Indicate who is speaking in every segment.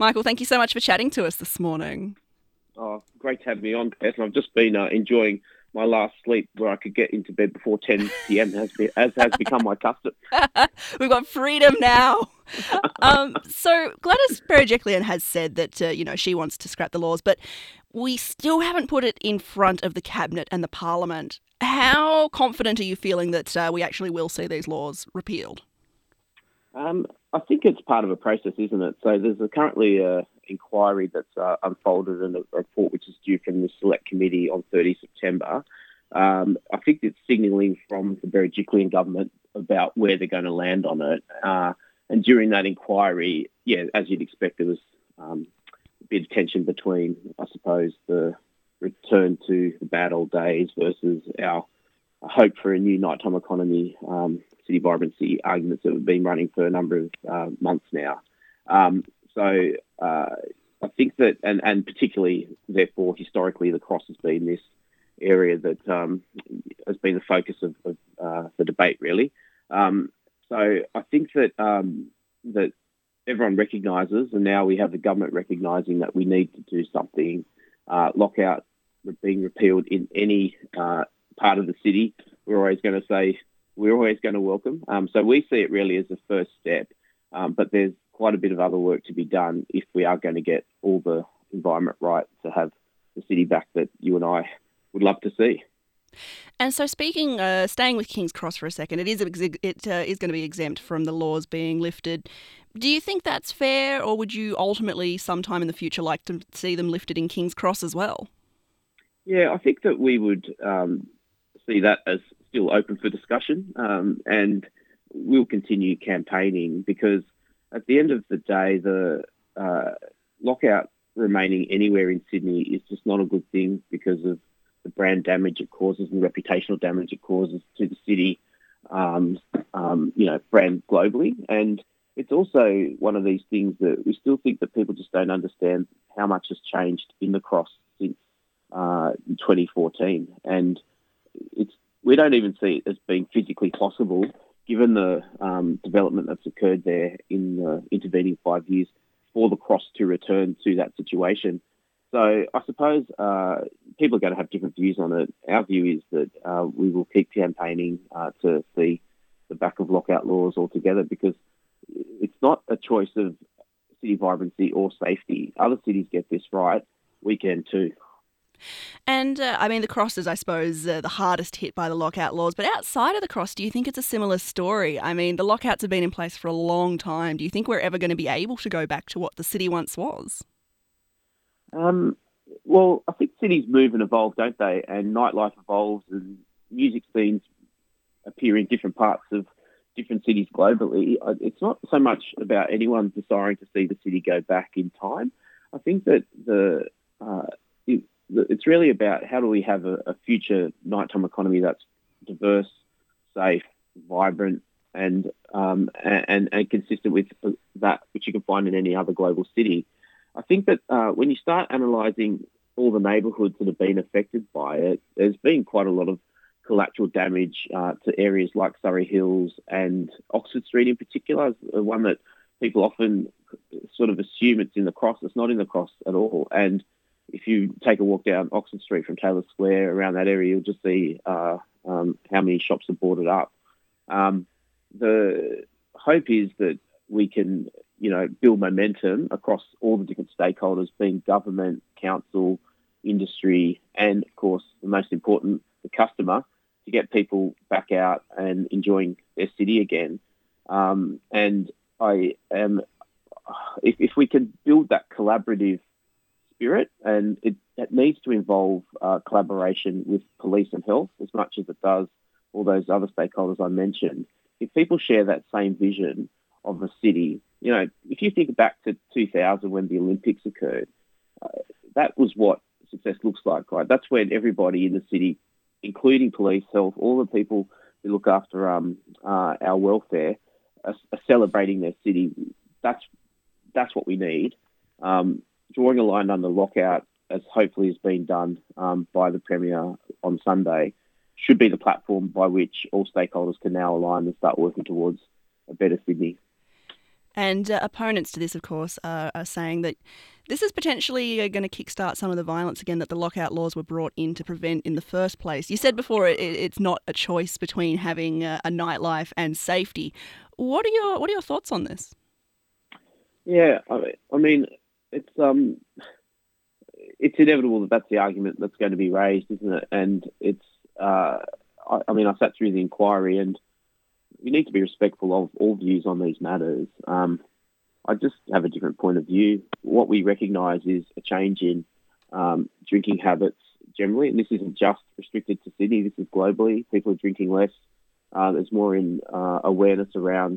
Speaker 1: Michael, thank you so much for chatting to us this morning.
Speaker 2: Oh, great to have me on, Beth. And I've just been enjoying my last sleep where I could get into bed before 10 p.m. As has become my custom.
Speaker 1: We've got freedom now. So Gladys Berejiklian has said that she wants to scrap the laws, but we still haven't put it in front of the cabinet and the parliament. How confident are you feeling that we actually will see these laws repealed?
Speaker 2: I think it's part of a process, isn't it? So there's currently a inquiry that's unfolded and a report which is due from the Select Committee on 30 September. I think it's signalling from the Berejiklian government about where they're going to land on it. And during that inquiry, yeah, as you'd expect, there was a bit of tension between, I suppose, the return to the bad old days versus our hope for a new nighttime economy, city vibrancy arguments that have been running for a number of months now. I think that, and particularly, therefore, historically, the Cross has been this area that has been the focus of the debate, really. I think that everyone recognises, and now we have the government recognising that we need to do something. Lockout being repealed in any part of the city, we're always going to say we're always going to welcome. So we see it really as a first step, but there's quite a bit of other work to be done if we are going to get all the environment right to have the city back that you and I would love to see.
Speaker 1: And so, staying with King's Cross for a second, it is going to be exempt from the laws being lifted. Do you think that's fair, or would you ultimately, sometime in the future, like to see them lifted in King's Cross as well?
Speaker 2: Yeah, I think that we would see that as still open for discussion, and we'll continue campaigning because at the end of the day, the lockout remaining anywhere in Sydney is just not a good thing because of the brand damage it causes and reputational damage it causes to the city, brand globally. And it's also one of these things that we still think that people just don't understand how much has changed in the Cross since 2014. And we don't even see it as being physically possible, given the development that's occurred there in the intervening 5 years, for the Cross to return to that situation. So I suppose people are going to have different views on it. Our view is that we will keep campaigning to see the back of lockout laws altogether because it's not a choice of city vibrancy or safety. Other cities get this right. We can too.
Speaker 1: And the Cross is, I suppose, the hardest hit by the lockout laws. But outside of the Cross, do you think it's a similar story? I mean, the lockouts have been in place for a long time. Do you think we're ever going to be able to go back to what the city once was?
Speaker 2: Well, I think cities move and evolve, don't they? And nightlife evolves and music scenes appear in different parts of different cities globally. It's not so much about anyone desiring to see the city go back in time. I think that it's really about how do we have a future nighttime economy that's diverse, safe, vibrant, and consistent with that which you can find in any other global city. I think that when you start analysing all the neighbourhoods that have been affected by it, there's been quite a lot of collateral damage to areas like Surrey Hills and Oxford Street in particular, is one that people often sort of assume it's in the Cross. It's not in the Cross at all. And if you take a walk down Oxford Street from Taylor Square around that area, you'll just see how many shops are boarded up. The hope is that we can, build momentum across all the different stakeholders, being government, council, industry, and of course, the most important, the customer, to get people back out and enjoying their city again. And I am, if we can build that collaborative spirit, and it needs to involve collaboration with police and health as much as it does all those other stakeholders I mentioned. If people share that same vision of a city, if you think back to 2000 when the Olympics occurred, that was what success looks like, right? That's when everybody in the city, including police, health, all the people who look after our welfare, are celebrating their city. That's what we need. Drawing a line under lockout, as hopefully has been done by the Premier on Sunday, should be the platform by which all stakeholders can now align and start working towards a better Sydney.
Speaker 1: And opponents to this, of course, are saying that this is potentially going to kickstart some of the violence again that the lockout laws were brought in to prevent in the first place. You said before it's not a choice between having a nightlife and safety. What are your thoughts on this?
Speaker 2: Yeah, I mean, it's inevitable that that's the argument that's going to be raised, isn't it? And it's, I mean, I sat through the inquiry, and we need to be respectful of all views on these matters. I just have a different point of view. What we recognise is a change in drinking habits generally, and this isn't just restricted to Sydney. This is globally. People are drinking less. There's more in awareness around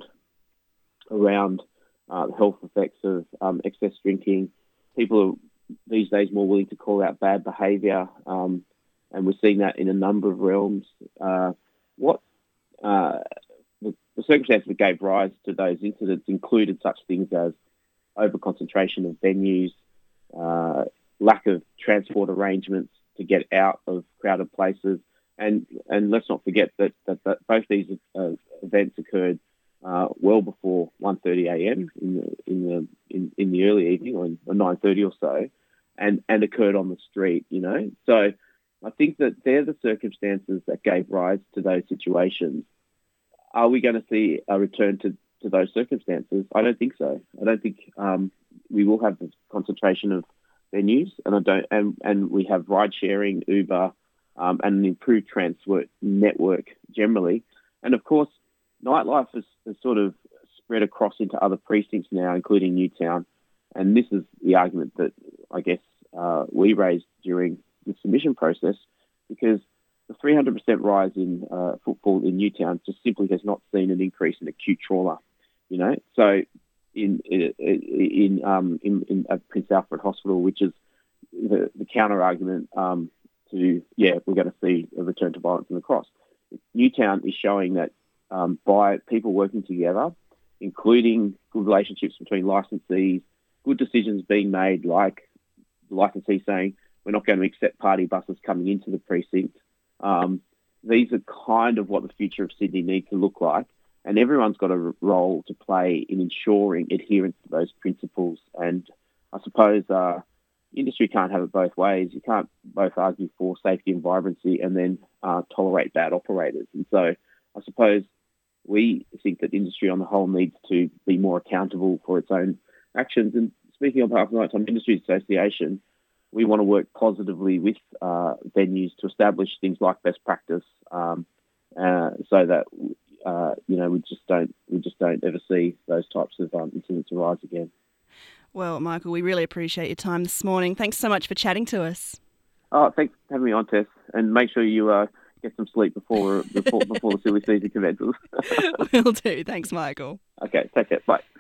Speaker 2: the health effects of excess drinking. People are these days more willing to call out bad behaviour, and we're seeing that in a number of realms. What the circumstances that gave rise to those incidents included such things as overconcentration of venues, lack of transport arrangements to get out of crowded places, and let's not forget that both these events occurred well before 1:30 a.m. in the early evening, or 9:30 or so, and occurred on the street. So I think that they're the circumstances that gave rise to those situations. Are we going to see a return to those circumstances? I don't think so. I don't think we will have the concentration of venues, and we have ride sharing, Uber, and an improved transport network generally. And of course, nightlife has sort of spread across into other precincts now, including Newtown. And this is the argument that I guess we raised during the submission process, because the 300% rise in footfall in Newtown just simply has not seen an increase in acute trauma. So in Prince Alfred Hospital, which is the counter argument we're going to see a return to violence in the Cross. Newtown is showing that by people working together, including good relationships between licensees, good decisions being made, like the licensee saying, we're not going to accept party buses coming into the precinct. These are kind of what the future of Sydney needs to look like. And everyone's got a role to play in ensuring adherence to those principles. And I suppose industry can't have it both ways. You can't both argue for safety and vibrancy and then tolerate bad operators. And so I suppose we think that industry on the whole needs to be more accountable for its own actions. And speaking on behalf of the Nighttime Industry Association, we want to work positively with venues to establish things like best practice, so that we just don't ever see those types of incidents arise again.
Speaker 1: Well, Michael, we really appreciate your time this morning. Thanks so much for chatting to us.
Speaker 2: Oh, thanks for having me on, Tess, and make sure you get some sleep before the silly season commences.
Speaker 1: Will do. Thanks, Michael.
Speaker 2: Okay, take care. Bye.